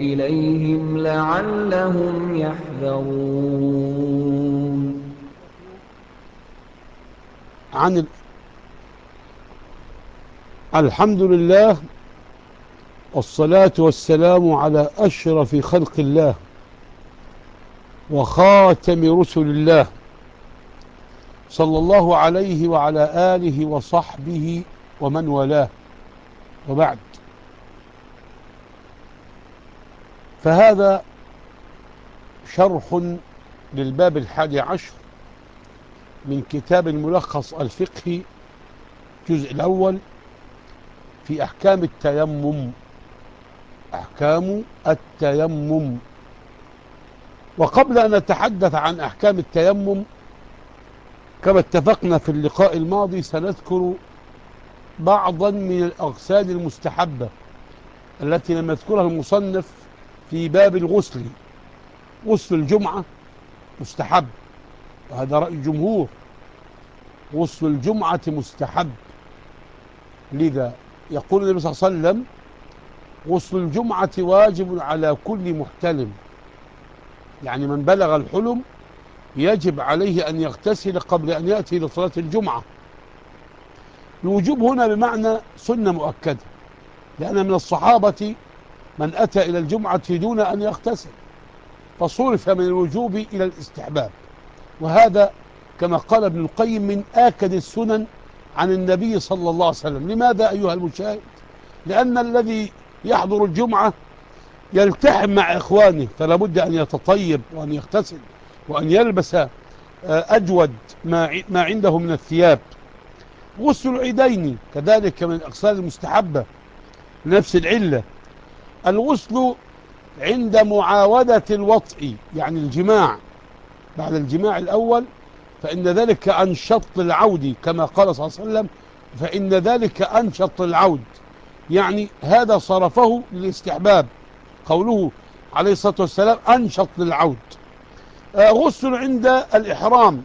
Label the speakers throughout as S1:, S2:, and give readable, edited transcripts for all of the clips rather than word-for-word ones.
S1: إليهم لعلهم يحذرون.
S2: الحمد لله، والصلاة والسلام على أشرف خلق الله وخاتم رسل الله، صلى الله عليه وعلى آله وصحبه ومن والاه، وبعد. فهذا شرح للباب 11 من كتاب الملخص الفقهي الجزء الأول في أحكام التيمم. أحكام التيمم. وقبل أن نتحدث عن أحكام التيمم، كما اتفقنا في اللقاء الماضي، سنذكر بعضا من الأغسال المستحبة التي لم يذكرها المصنف في باب الغسل. غسل الجمعة مستحب، وهذا رأي الجمهور. غسل الجمعة مستحب، لذا يقول النبي صلى الله عليه وسلم: غسل الجمعة واجب على كل محتلم. يعني من بلغ الحلم يجب عليه أن يغتسل قبل أن يأتي لصلاة الجمعة. الوجوب هنا بمعنى سنة مؤكدة، لأن من الصحابة من أتى إلى الجمعة دون أن يغتسل، فصرف من الوجوب إلى الاستحباب. وهذا كما قال ابن القيم من آكد السنن عن النبي صلى الله عليه وسلم. لماذا أيها المشاهد؟ لأن الذي يحضر الجمعة يلتحم مع إخوانه، فلا بد أن يتطيب وأن يغتسل وأن يلبس أجود ما عنده من الثياب. غسل العيدين كذلك من الأغسال المستحبة لنفس العلة. الغسل عند معاودة الوطء، يعني الجماع، بعد الجماع الأول، فإن ذلك أنشط للعود، كما قال صلى الله عليه وسلم: فإن ذلك أنشط للعود. يعني هذا صرفه للاستحباب، قوله عليه الصلاة والسلام: أنشط للعود. غسل عند الإحرام،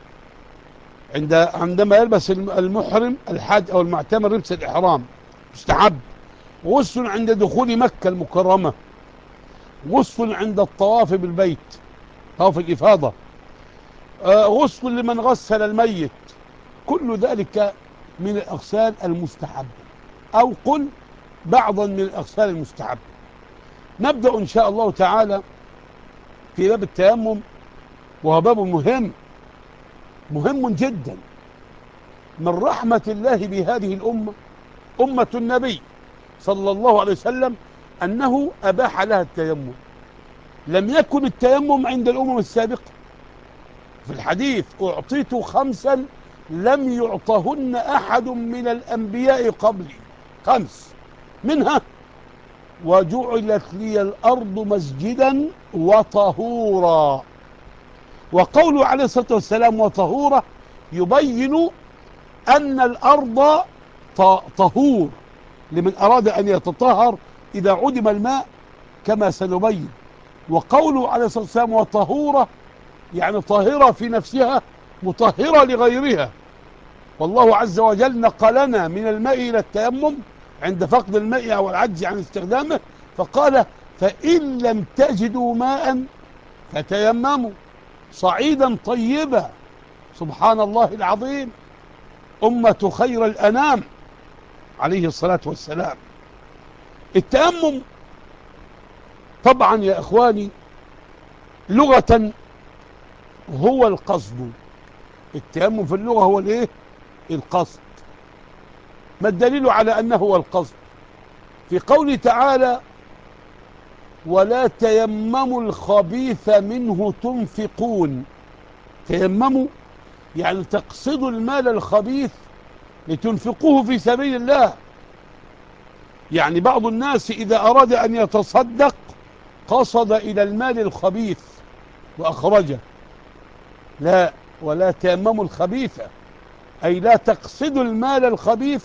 S2: عندما يلبس المحرم الحاج أو المعتمر لبس الإحرام مستحب. غسل عند دخول مكة المكرمة. غسل عند الطواف بالبيت، طواف الإفاضة. غسل لمن غسل الميت. كل ذلك من الأغسال المستحبة، أو قل بعضا من الأغسال المستحبة. نبدأ إن شاء الله تعالى في باب التيمم، وهو باب مهم جدا. من رحمة الله بهذه الأمة، أمة النبي صلى الله عليه وسلم، أنه أباح لها التيمم. لم يكن التيمم عند الأمم السابقة. في الحديث: أعطيت 5 لم يعطهن أحد من الأنبياء قبلي. 5 منها: وجعلت لي الأرض مسجدا وطهورا. وقوله عليه الصلاة والسلام وطهورا يبين أن الأرض طهور لمن أراد أن يتطهر إذا عدم الماء، كما سنبين. وقوله عليه الصلاة والسلام وطهورة يعني طاهرة في نفسها، مطهرة لغيرها. والله عز وجل نقلنا من الماء إلى التيمم عند فقد الماء أو العجز عن استخدامه، فقال: فإن لم تجدوا ماء فتيمموا صعيدا طيبا. سبحان الله العظيم، أمة خير الأنام عليه الصلاة والسلام. التيمم طبعا يا إخواني لغة هو القصد. التيمم في اللغة هو الايه؟ القصد. ما الدليل على أنه هو القصد؟ في قوله تعالى: ولا تيمموا الخبيث منه تنفقون. تيمموا يعني تقصدوا المال الخبيث لتنفقوه في سبيل الله. يعني بعض الناس إذا أراد أن يتصدق قصد إلى المال الخبيث وأخرجه. لا، ولا تيمموا الخبيث أي لا تقصدوا المال الخبيث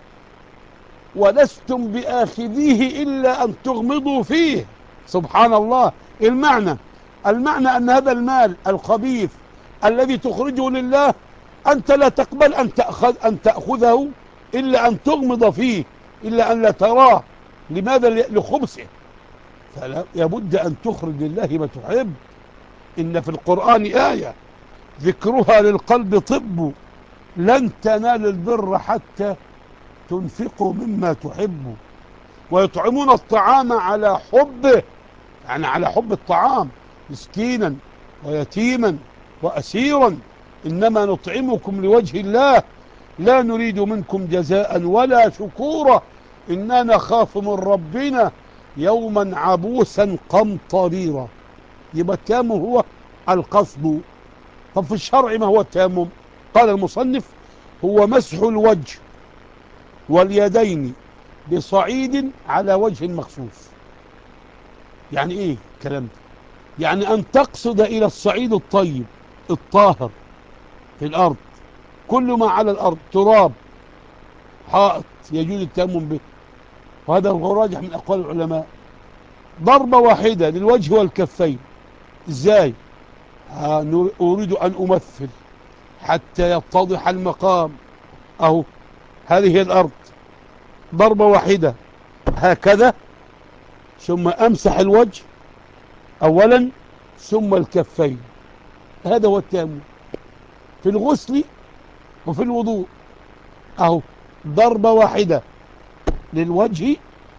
S2: ولستم بآخذيه إلا أن تغمضوا فيه. سبحان الله. المعنى أن هذا المال الخبيث الذي تخرجه لله أنت لا تقبل أن تأخذه إلا أن تغمض فيه، إلا أن لا تراه. لماذا؟ لخبثه. فلا يبد أن تخرج لله ما تحب. إن في القرآن آية ذكرها للقلب طب، لن تنالوا البر حتى تنفقوا مما تحبوا، ويطعمون الطعام على حبه، يعني على حب الطعام، مسكينا ويتيما وأسيرا، إنما نطعمكم لوجه الله لا نريد منكم جزاء ولا شكورا إنا نخاف من ربنا يوما عبوسا قمطريرا. يبقى التيمم هو القصد. طب في الشرع ما هو التيمم؟ قال المصنف: هو مسح الوجه واليدين بصعيد على وجه مخصوص. يعني ايه الكلام ده؟ يعني ان تقصد الى الصعيد الطيب الطاهر في الارض، كل ما على الارض تراب حائط يجوز التيمم به، وهذا هو راجح من اقوال العلماء. ضربة واحدة للوجه والكفين. ازاي؟ اريد ان امثل حتى يتضح المقام. اهو هذه الارض، ضربة واحدة هكذا، ثم امسح الوجه اولا ثم الكفين. هذا هو التيمم في الغسل وفي الوضوء. اهو ضربة واحدة للوجه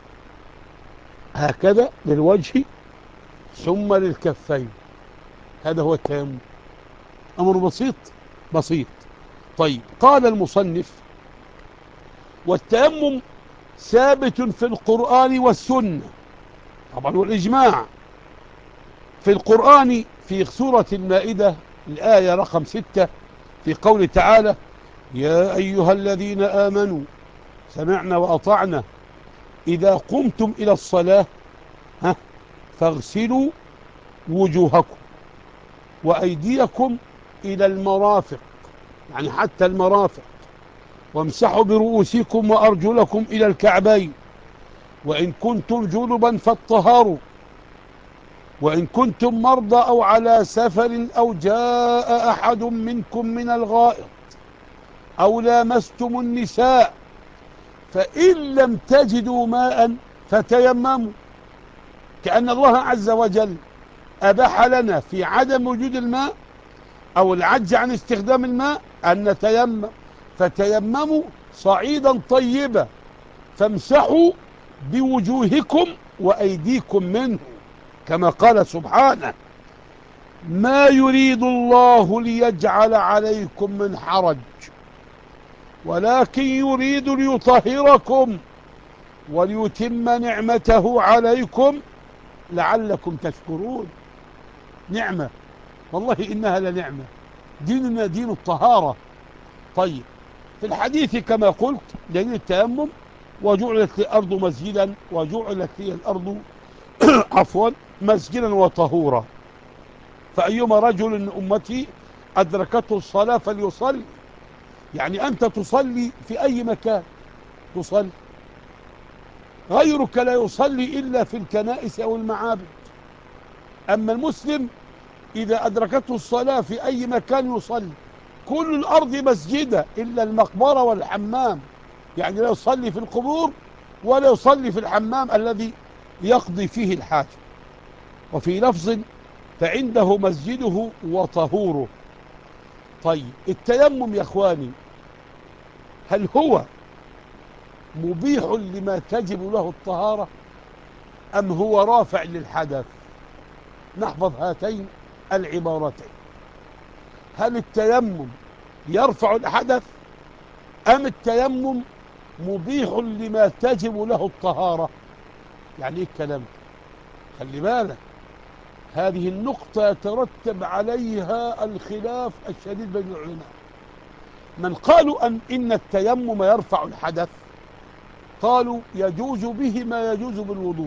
S2: هكذا، للوجه ثم للكفين. هذا هو التيمم. امر بسيط بسيط. طيب، قال المصنف: والتيمم ثابت في القرآن والسنة، طبعا والإجماع. في القرآن في سورة المائدة الآية رقم 6 في قول تعالى: يا أيها الذين آمنوا سمعنا وأطعنا إذا قمتم إلى الصلاة فاغسلوا وجوهكم وأيديكم إلى المرافق، يعني حتى المرافق، وامسحوا برؤوسكم وأرجلكم إلى الكعبين، وإن كنتم جنبا فاطهروا، وإن كنتم مرضى أو على سفر أو جاء أحد منكم من الغائط أو لامستم النساء فإن لم تجدوا ماء فتيمموا. كأن الله عز وجل أباح لنا في عدم وجود الماء أو العجز عن استخدام الماء أن نتيمم، فتيمموا صعيدا طيبا فامسحوا بوجوهكم وأيديكم منه، كما قال سبحانه: ما يريد الله ليجعل عليكم من حرج ولكن يريد ليطهركم وليتم نعمته عليكم لعلكم تشكرون. نعمة، والله إنها لنعمة. ديننا دين الطهارة. طيب، في الحديث كما قلت دليل التيمم: وجعلت الأرض مسجدا، وجعلت لي الأرض عفوا مسجدا وطهورا، فأيما رجل من أمتي أدركته الصلاة فليصلي. يعني أنت تصلي في أي مكان تصلي، غيرك لا يصلي إلا في الكنائس أو المعابد. أما المسلم إذا أدركته الصلاة في أي مكان يصلي. كل الأرض مسجدة إلا المقبرة والحمام، يعني لا يصلي في القبور ولا يصلي في الحمام الذي يقضي فيه الحاجة. وفي لفظ: فعنده مسجده وطهوره. طيب، التيمم يا اخواني هل هو مبيح لما تجب له الطهارة أم هو رافع للحدث؟ نحفظ هاتين العبارتين: هل التيمم يرفع الحدث أم التيمم مبيح لما تجب له الطهارة؟ يعني ايه الكلام؟ خلي بالك، هذه النقطة يترتب عليها الخلاف الشديد بين العلماء. من قالوا إن التيمم يرفع الحدث قالوا يجوز به ما يجوز بالوضوء،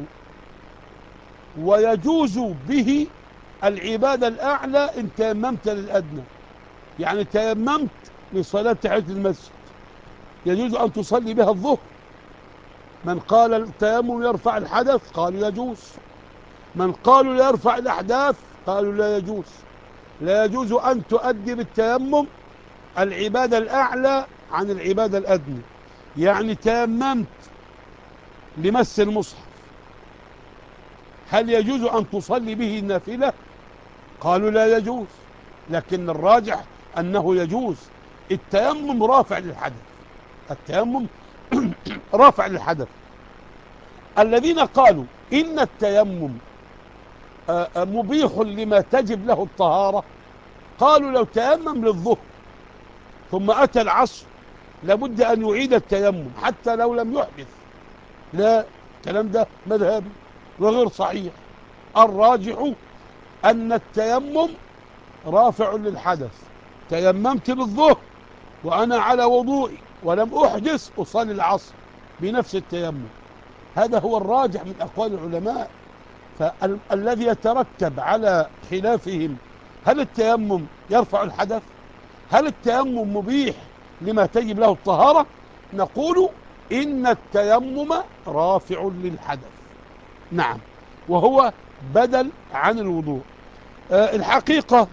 S2: ويجوز به العبادة الأعلى إن تيممت للأدنى. يعني تيممت لصلاة تحية المسجد يجوز أن تصلي بها الظهر. من قال التيمم يرفع الحدث قالوا يجوز. من قالوا لا يرفع الأحداث قالوا لا يجوز. لا يجوز أن تؤدي بالتيمم العبادة الأعلى عن العبادة الأدنى. يعني تيممت لمس المصحف هل يجوز أن تصلي به النافلة؟ قالوا لا يجوز، لكن الراجح أنه يجوز. التيمم رافع للحدث، التيمم رافع للحدث. الذين قالوا إن التيمم مبيح لما تجب له الطهارة، قالوا لو تيمم للظهر ثم أتى العصر لابد أن يعيد التيمم حتى لو لم يحدث. لا، الكلام ده مذهبي وغير صحيح. الراجح أن التيمم رافع للحدث. تيممت للظهر وأنا على وضوئي ولم أحدث أصلي العصر بنفس التيمم. هذا هو الراجح من أقوال العلماء. فالذي يترتب على خلافهم، هل التيمم يرفع الحدث؟ هل التيمم مبيح لما تجب له الطهارة؟ نقول إن التيمم رافع للحدث، نعم، وهو بدل عن الوضوء. الحقيقة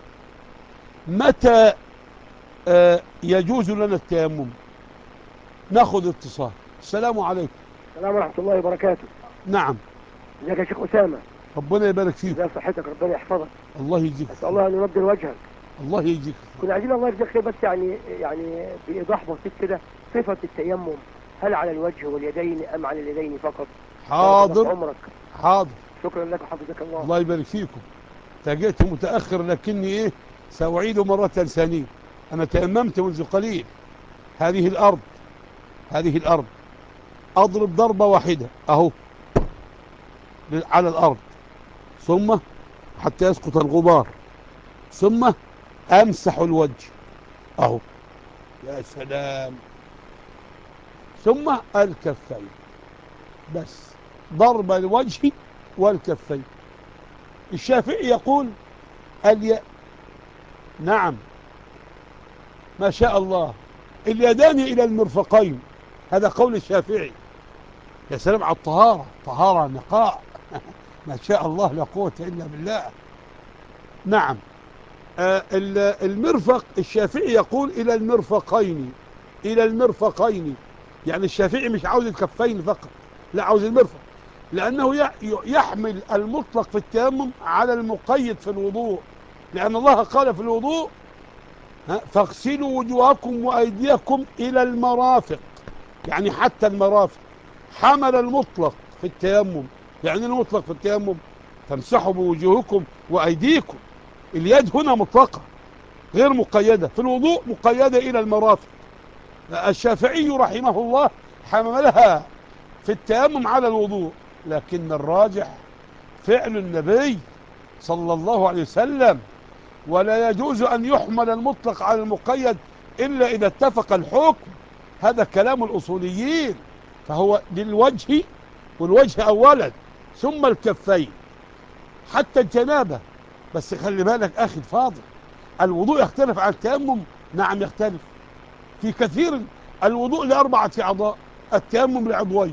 S2: متى يجوز لنا التيمم؟ ناخذ اتصال. السلام عليكم.
S3: السلام ورحمة الله وبركاته.
S2: نعم.
S3: ازيك يا شيخ أسامة؟
S2: ربنا يبارك فيك.
S3: ازي صحتك؟ ربنا يحفظك.
S2: الله يجزيك.
S3: أسأل الله أن ينضر وجهك.
S2: الله يجزيك.
S3: كنا عايزين الله يجزيك خير، بس يعني بإيضاح بسيط كده، صفة التيمم هل على الوجه واليدين أم على اليدين فقط؟
S2: حاضر.
S3: عمرك.
S2: حاضر.
S3: شكرا لك وحفظك الله.
S2: الله يبارك فيكم. جئت متأخر لكني سأعيد مرة ثانية. أنا تيممت منذ قليل. هذه الأرض، هذه الأرض أضرب ضربة واحدة أهو على الأرض، ثم حتى يسقط الغبار، ثم أمسح الوجه أهو، يا سلام، ثم الكفين، بس ضرب الوجه والكفين. الشافعي يقول نعم، ما شاء الله، اليدان إلى المرفقين، هذا قول الشافعي. يا سلام على الطهارة، طهارة نقاء ما شاء الله، لا قوة إلا بالله. نعم. المرفق الشافعي يقول إلى المرفقين، إلى المرفقين، يعني الشافعي مش عاوز الكفين فقط، لا، عاوز المرفق، لأنه يحمل المطلق في التيمم على المقيد في الوضوء، لأن الله قال في الوضوء فاغسلوا وجوهكم وأيديكم إلى المرافق، يعني حتى المرافق. حمل المطلق في التيمم، يعني المطلق في التيمم تمسحوا بوجوهكم وأيديكم. اليد هنا مطلقة غير مقيدة، في الوضوء مقيدة إلى المرافق. الشافعي رحمه الله حملها في التيمم على الوضوء، لكن الراجح فعل النبي صلى الله عليه وسلم، ولا يجوز أن يحمل المطلق على المقيد إلا إذا اتفق الحكم. هذا كلام الأصوليين. فهو للوجه، والوجه أولا ثم الكفين، حتى الجنابة. بس خلي بالك أخي الفاضل، الوضوء يختلف عن التيمم. نعم يختلف في كثير. الوضوء لأربعة أعضاء، التيمم لعضوين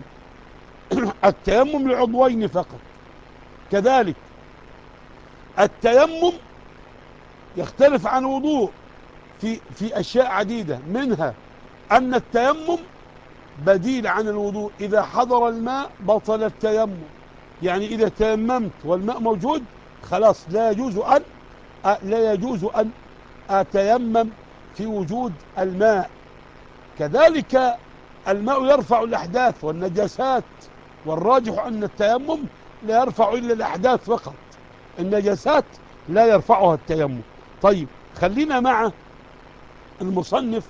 S2: التيمم لعضوين فقط. كذلك التيمم يختلف عن الوضوء في أشياء عديدة، منها أن التيمم بديل عن الوضوء. إذا حضر الماء بطل التيمم، يعني إذا تيممت والماء موجود خلاص لا يجوز أن أتيمم في وجود الماء. كذلك الماء يرفع الأحداث والنجاسات، والراجح أن التيمم لا يرفع إلا الأحداث فقط، النجاسات لا يرفعها التيمم. طيب، خلينا مع المصنف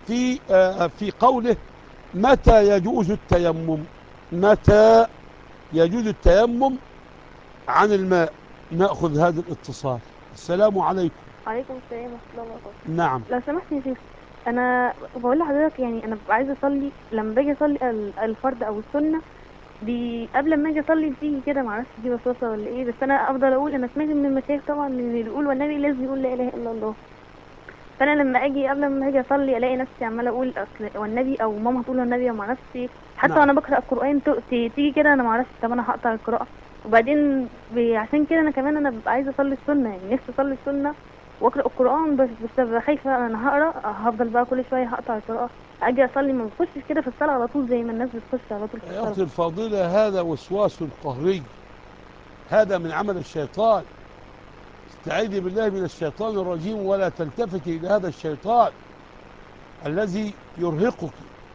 S2: في قوله متى يجوز التيمم. متى يجوز التيمم عن الماء؟ نأخذ هذا الاتصال. السلام عليكم.
S4: عليكم السلام ورحمة الله وبركاته.
S2: نعم.
S4: لو سمحت يا شيخ، أنا بقول لحضرتك يعني أنا ببقى عايزة أصلي، لما باجي أصلي الفرض أو السنة قبل ما أجي أصلي بتيجي كده، معرفش دي وسوسة ولا إيه، بس أنا أفضل أقول، أنا سمعت من المشايخ طبعا إن اللي يقول والنبي لازم يقول لا إله إلا الله. فأنا لما أجي قبل ما أجي أصلي ألاقي نفسي عمالة أقول أصل والنبي، أو ماما تقول والنبي، أو معرفش إيه، حتى
S2: نعم.
S4: وأنا بقرأ القرآن تيجي كده، أنا معرفش، طب أنا هقطع القراءة. وبعدين عشان كده أنا كمان أنا ببقى عايزة أصلي السنة، يعني نفسي أصلي السنة واقرا القران، بس ببقى خايفه انا هقرا هفضل بقى كل شويه هقطع القراءه، اجي اصلي ما بخشش كده في الصلاه على طول زي ما الناس بتخش على طول في
S2: يا أختي
S4: الصلاه.
S2: الفاضلة، هذا وسواس قهري، هذا من عمل الشيطان. استعيذي بالله من الشيطان الرجيم ولا تلتفتي إلى هذا الشيطان الذي يرهقك.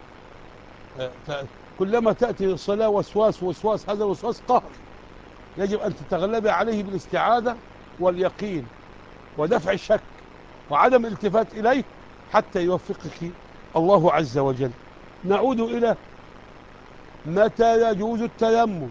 S2: كلما تأتي الصلاة وسواس، هذا الوسواس قهر، يجب أن تتغلبي عليه بالاستعاذة واليقين ودفع الشك وعدم الالتفات إليه حتى يوفقك الله عز وجل. نعود إلى متى يجوز التيمم.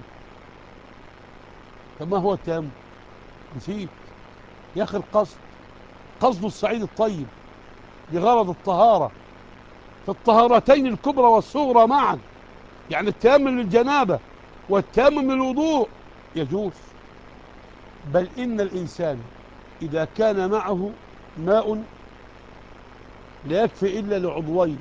S2: فما هو التيمم؟ نسيت يا أخي. قصد الصعيد الطيب لغرض الطهارة في الطهارتين الكبرى والصغرى معا، يعني التيمم للجنابة والتيمم للوضوء يجوز. بل إن الإنسان إذا كان معه ماء لا يكفي إلا لعضوين،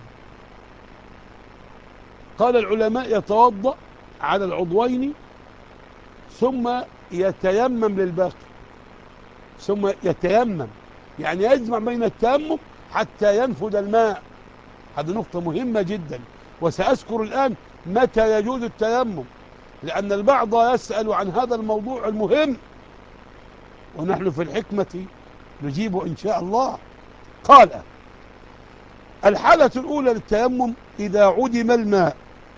S2: قال العلماء يتوضأ على العضوين ثم يتيمم للباقي. ثم يتيمم يعني يجمع بين التيمم حتى ينفذ الماء. هذه نقطة مهمة جدا، وسأذكر الآن متى يجوز التيمم، لأن البعض يسأل عن هذا الموضوع المهم ونحن في الحكمة نجيب إن شاء الله. قال: الحالة الأولى للتيمم إذا عدم الماء.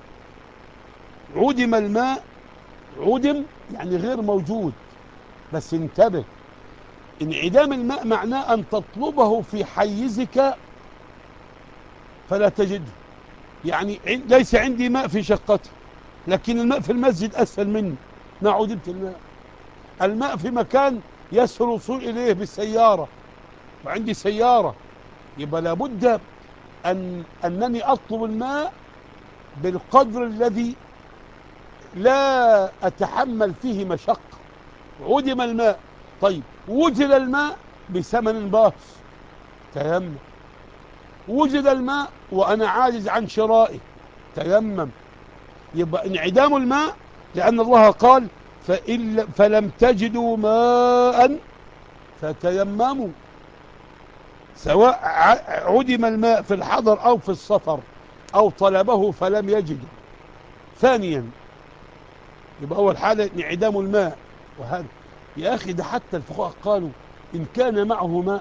S2: عدم الماء، عدم يعني غير موجود. بس انتبه، انعدام الماء معناه أن تطلبه في حيزك فلا تجده. يعني ليس عندي ماء في شقتي لكن الماء في المسجد أسهل مني، ما عدمت الماء. الماء في مكان يسهل الوصول إليه بالسيارة وعندي سيارة، يبقى لابد أنني أطلب الماء بالقدر الذي لا أتحمل فيه مشقة. عدم الماء، طيب وجد الماء بثمن باخس، تيمم. وجد الماء وأنا عاجز عن شرائه، تيمم. يبقى انعدام الماء، لأن الله قال: فلم تجدوا ماء فتيمموا. سواء عدم الماء في الحضر أو في السفر أو طلبه فلم يجده. ثانيا، يبقى أول حالة انعدام الماء. وهذا يا أخي ده حتى الفقهاء قالوا إن كان معه ماء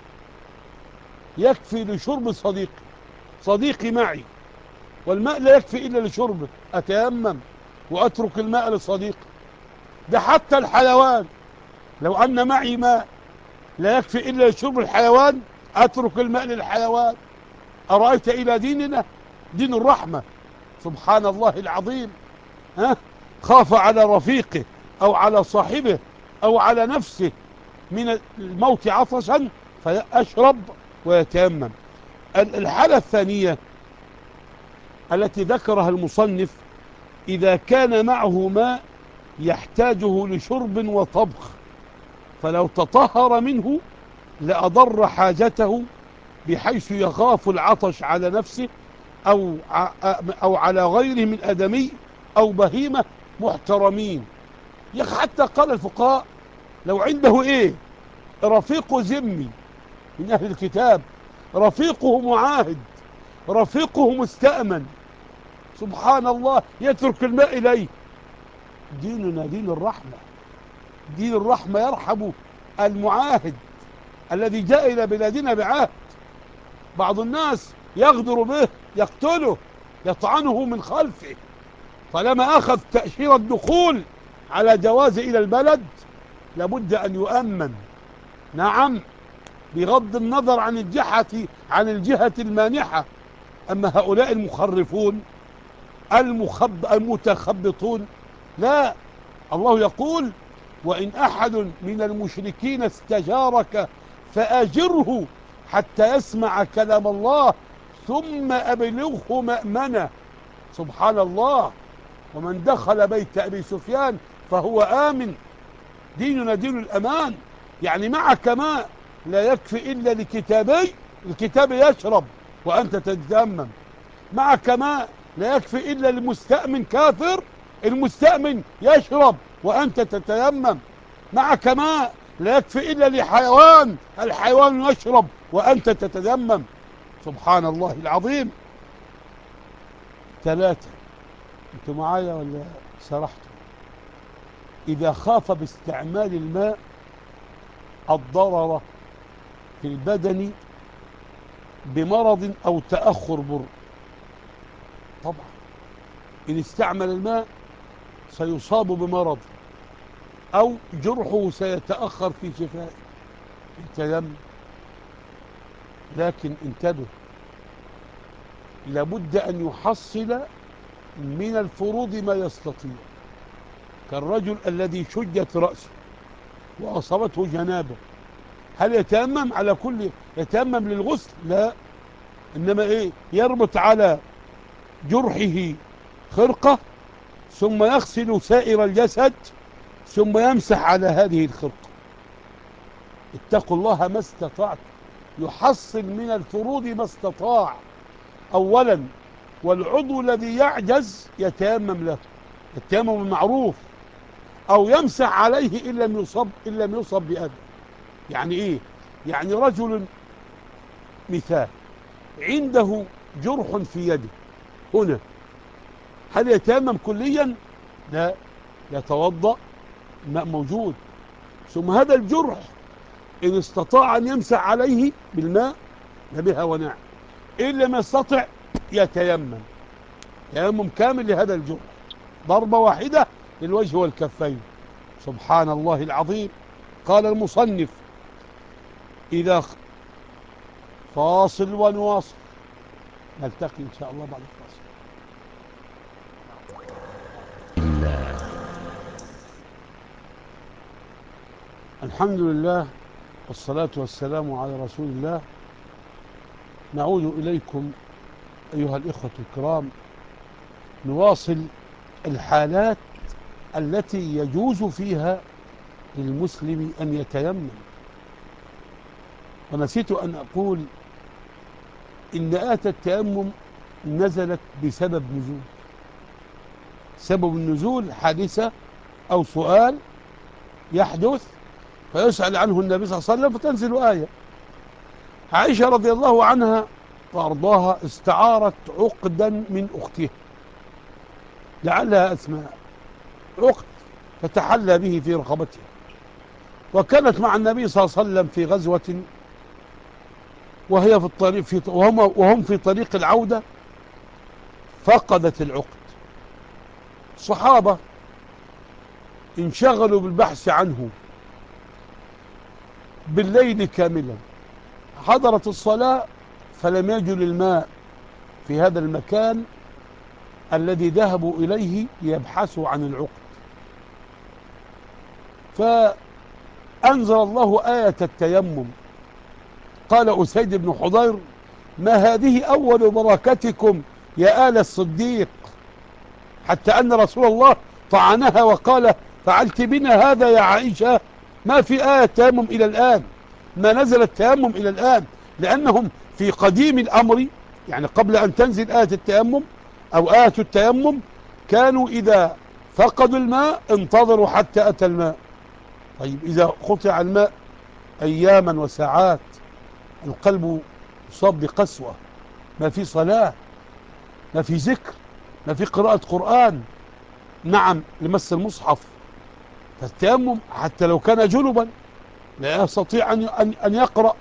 S2: يكفي لشرب صديقي معي والماء لا يكفي إلا لشربه، أتيمم وأترك الماء لصديقي. ده حتى الحيوان، لو أن معي ماء لا يكفي إلا لشرب الحيوان أترك الماء للحيوان. أرأيت إلى ديننا، دين الرحمة، سبحان الله العظيم. خاف على رفيقه أو على صاحبه أو على نفسه من الموت عطشا فيشرب ويتيمم. الحالة الثانية التي ذكرها المصنف: إذا كان معه ماء يحتاجه لشرب وطبخ، فلو تطهر منه لأضر حاجته بحيث يخاف العطش على نفسه أو على غيره من أدمي أو بهيمة محترمين. حتى قال الفقهاء: لو عنده رفيق ذمي من أهل الكتاب، رفيقه معاهد، رفيقه مستأمن، سبحان الله، يترك الماء إليه. ديننا دين الرحمة، دين الرحمة يرحم المعاهد الذي جاء إلى بلادنا بعهد. بعض الناس يغدر به، يقتله، يطعنه من خلفه، طالما أخذ تأشيرة الدخول على جواز إلى البلد لابد أن يؤمن. نعم، بغض النظر عن الجهة المانحة. أما هؤلاء المخرفون المتخبطون لا. الله يقول: وإن أحد من المشركين استجارك فأجره حتى يسمع كلام الله ثم أبلغه مأمنه. سبحان الله. ومن دخل بيت أبي سفيان فهو آمن. ديننا دين الأمان. يعني معك ماء لا يكفي إلا لكتابي، الكتاب يشرب وأنت تتيمم. معك ماء لا يكفي إلا لمستأمن كافر، المستأمن يشرب وأنت تتيمم. معك ماء لا يكفي إلا لحيوان، الحيوان يشرب وأنت تتيمم. سبحان الله العظيم. 3. أنتوا معايا ولا سرحتوا؟ إذا خاف باستعمال الماء الضرر في البدن بمرض أو تأخر بر. طبعا إن استعمل الماء سيصاب بمرض أو جرحه سيتأخر في شفائه التيمم. لكن انتبه، لابد أن يحصل من الفروض ما يستطيع، كالرجل الذي شجت رأسه وأصابته جنابه، هل يتيمم على كل يتيمم للغسل؟ لا، إنما إيه؟ يربط على جرحه خرقة ثم يغسل سائر الجسد ثم يمسح على هذه الخرقة. اتقوا الله ما استطعت، يحصل من الفروض ما استطاع أولا. والعضو الذي يعجز يتيمم له التيمم المعروف، أو يمسح عليه إن لم يصب بأذى. يعني إيه؟ يعني رجل مثال عنده جرح في يده هنا، هل يتيمم كليا؟ لا، يتوضأ، الماء موجود، ثم هذا الجرح إن استطاع أن يمسح عليه بالماء بها ونعم، إن لم يستطع يتيمم تيمم كامل لهذا الجرح، ضربة واحدة للوجه والكفين. سبحان الله العظيم. قال المصنف إذا فاصل ونواصل، نلتقي إن شاء الله بعد الفاصل. الحمد لله والصلاة والسلام على رسول الله. نعود إليكم أيها الإخوة الكرام، نواصل الحالات التي يجوز فيها للمسلم أن يتيمم. ونسيت أن أقول إن آية التيمم نزلت بسبب نزول. سبب النزول حادثة أو سؤال يحدث فيسأل عنه النبي صلى الله عليه وسلم فتنزل آية. عائشة رضي الله عنها وأرضاها استعارت عقدا من أختها لعلها أسماء، عقد فتحلى به في رقبتها، وكانت مع النبي صلى الله عليه وسلم في غزوة وهي في الطريق وهم في طريق العودة، فقدت العقد. الصحابة انشغلوا بالبحث عنه بالليل كاملا، حضرت الصلاة فلم يجدوا الماء في هذا المكان الذي ذهبوا إليه ليبحثوا عن العقد، فأنزل الله آية التيمم. قال أسيد بن حضير: ما هذه أول بركتكم يا آل الصديق، حتى أن رسول الله طعنها وقال: فعلت بنا هذا يا عائشة؟ ما في آية تيمم إلى الآن، ما نزل التيمم إلى الآن، لأنهم في قديم الأمر يعني قبل أن تنزل آية التيمم أو آية التيمم كانوا إذا فقدوا الماء انتظروا حتى أتى الماء. طيب إذا قطع الماء أياما وساعات، القلب يصاب بقسوة، ما في صلاة، ما في ذكر، ما في قراءة قرآن، نعم لمس المصحف. فالتيمم حتى لو كان جنبا لا يستطيع أن يقرأ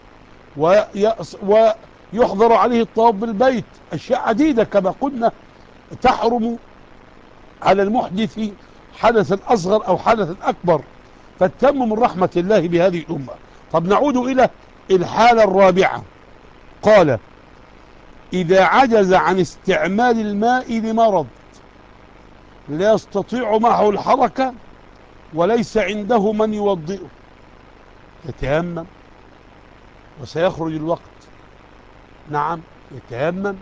S2: ويحضر عليه الطواف بالبيت، أشياء عديدة كما قلنا تحرم على المحدث حدثا أصغر أو حدثا أكبر. فالتيمم من رحمة الله بهذه الأمة. طب نعود إلى الحالة الرابعة. قال: إذا عجز عن استعمال الماء لمرض لا يستطيع معه الحركة وليس عنده من يوضئه يتيمم، وسيخرج الوقت، نعم يتيمم.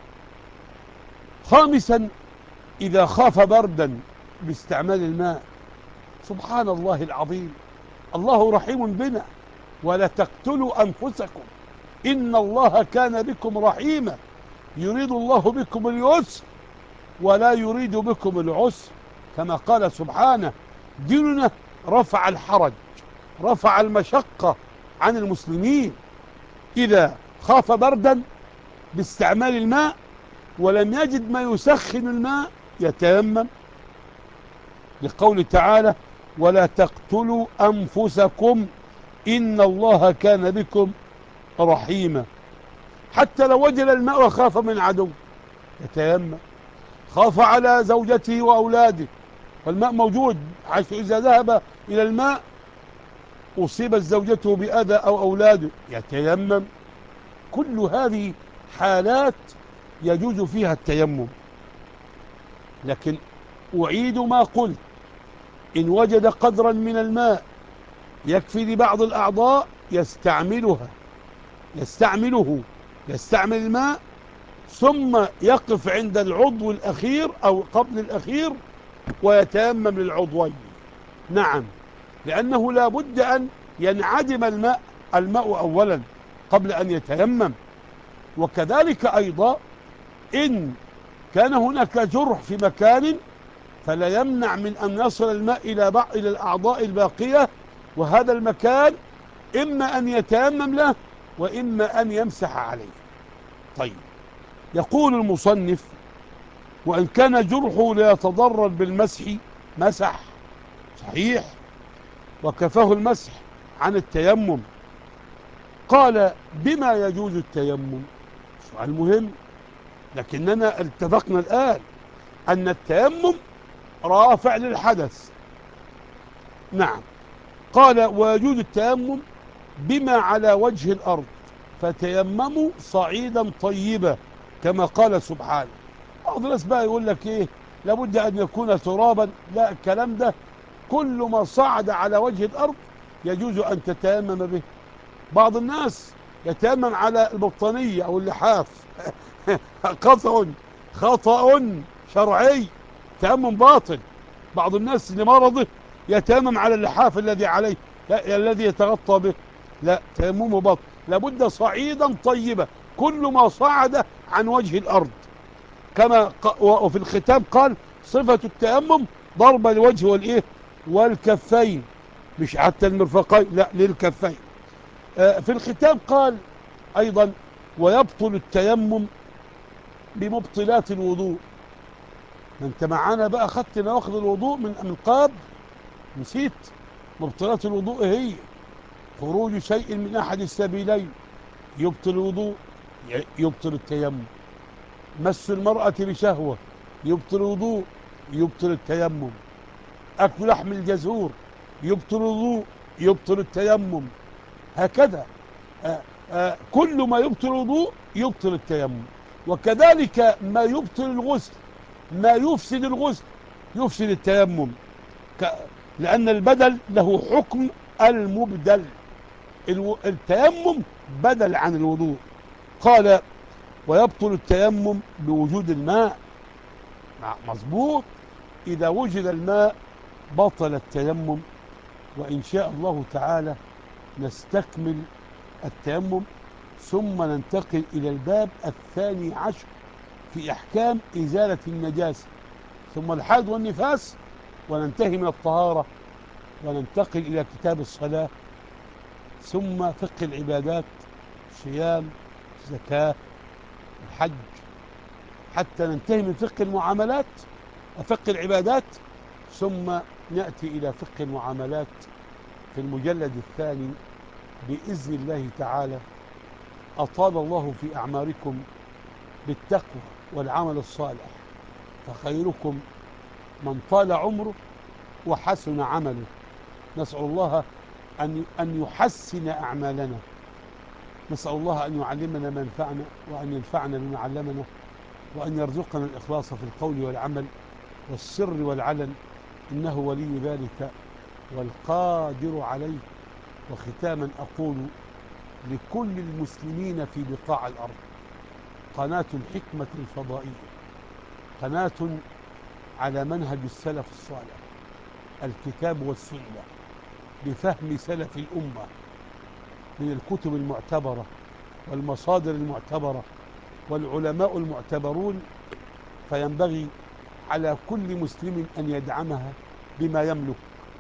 S2: خامسا: إذا خاف بردا باستعمال الماء. سبحان الله العظيم، الله رحيم بنا: ولا تقتلوا أنفسكم إن الله كان بكم رحيما يريد الله بكم اليسر ولا يريد بكم العسر، كما قال سبحانه: ديننا رفع الحرج، رفع المشقة عن المسلمين. إذا خاف بردا باستعمال الماء ولم يجد ما يسخن الماء يتيمم، لقول تعالى: ولا تقتلوا أنفسكم إن الله كان بكم رحيما. حتى لو وجد الماء وخاف من عدو يتيمم، خاف على زوجته وأولاده والماء موجود، حيث إذا ذهب إلى الماء أصيبت زوجته بأذى أو أولاده يتيمم. كل هذه حالات يجوز فيها التيمم. لكن أعيد ما قلت، إن وجد قدرا من الماء يكفي لبعض الأعضاء يستعمل الماء ثم يقف عند العضو الأخير أو قبل الأخير ويتيمم للعضوين. نعم، لأنه لا بد أن ينعدم الماء أولا قبل أن يتيمم. وكذلك أيضا إن كان هناك جرح في مكان فلا يمنع من أن يصل الماء إلى الأعضاء الباقية، وهذا المكان إما أن يتيمم له وإما أن يمسح عليه. طيب، يقول المصنف: وإن كان جرحه لا يتضرر بالمسح مسح، صحيح، وكفاه المسح عن التيمم. قال: بما يجوز التيمم؟ سؤال مهم، لكننا اتفقنا الآن أن التيمم رافع للحدث. نعم. قال: ويجوز التيمم بما على وجه الأرض فتيمموا صعيدا طيبا كما قال سبحانه. بعض الناس بقى يقول لك ايه، لابد ان يكون ترابا. لا، الكلام ده كل ما صعد على وجه الارض يجوز ان تتيمم به. بعض الناس يتيمم على البطانية او اللحاف خطأ شرعي، تيمم باطل. بعض الناس لمرضه يتيمم على اللحاف الذي عليه، الذي يتغطى به، لا، تيممه باطل. لابد صعيدا طيبا، كل ما صعد عن وجه الارض. كما وفي الختام قال: صفة التيمم ضرب الوجه والايه والكفين، مش حتى المرفقين، لا، للكفين. في الختام قال ايضا: ويبطل التيمم بمبطلات الوضوء. ما انت معانا بقى خدت نواقض الوضوء من قبل، نسيت؟ مبطلات الوضوء هي خروج شيء من احد السبيلين يبطل الوضوء، يبطل التيمم. مس المرأة بشهوة يبطل الوضوء، يبطل التيمم. أكل لحم الجزور يبطل الوضوء، يبطل التيمم. هكذا كل ما يبطل الوضوء يبطل التيمم. وكذلك ما يبطل الغسل، ما يفسد الغسل يفسد التيمم، لأن البدل له حكم المبدل. التيمم بدل عن الوضوء. قال: ويبطل التيمم بوجود الماء. مظبوط، إذا وجد الماء بطل التيمم. وإن شاء الله تعالى نستكمل التيمم ثم ننتقل إلى الباب 12 في أحكام إزالة النجاسة، ثم الحيض والنفاس، وننتهي من الطهارة وننتقل إلى كتاب الصلاة، ثم فقه العبادات، صيام، زكاة، الحج، حتى ننتهي من فقه المعاملات وفقه العبادات، ثم نأتي إلى فقه المعاملات في المجلد الثاني بإذن الله تعالى. أطال الله في أعماركم بالتقوى والعمل الصالح، فخيركم من طال عمره وحسن عمله. نسأل الله أن يحسن أعمالنا، نسأل الله أن يعلمنا ما ينفعنا وأن ينفعنا بما علمنا، وأن يرزقنا الإخلاص في القول والعمل والسر والعلن، إنه ولي ذلك والقادر عليه. وختاما أقول لكل المسلمين في بقاع الأرض: قناة الحكمة الفضائية قناة على منهج السلف الصالح، الكتاب والسنة، بفهم سلف الأمة من الكتب المعتبرة والمصادر المعتبرة والعلماء المعتبرون. فينبغي على كل مسلم أن يدعمها بما يملك.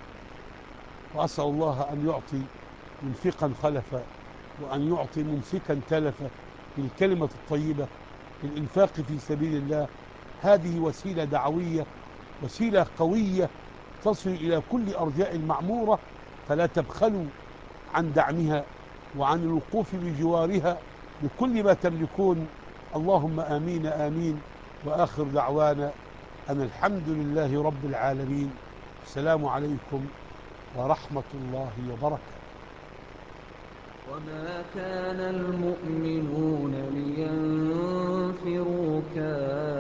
S2: وأسأل الله أن يعطي منفقا خلفا، وأن يعطي ممسكا تلفا بالكلمة الطيبة، بالإنفاق في سبيل الله. هذه وسيلة دعوية، وسيلة قوية تصل إلى كل أرجاء المعمورة، فلا تبخلوا عن دعمها وعن الوقوف بجوارها بكل ما تملكون. اللهم آمين آمين. وآخر دعوانا أن الحمد لله رب العالمين. السلام عليكم ورحمة الله وبركاته.
S1: وما كان المؤمنون لينفروا كافرين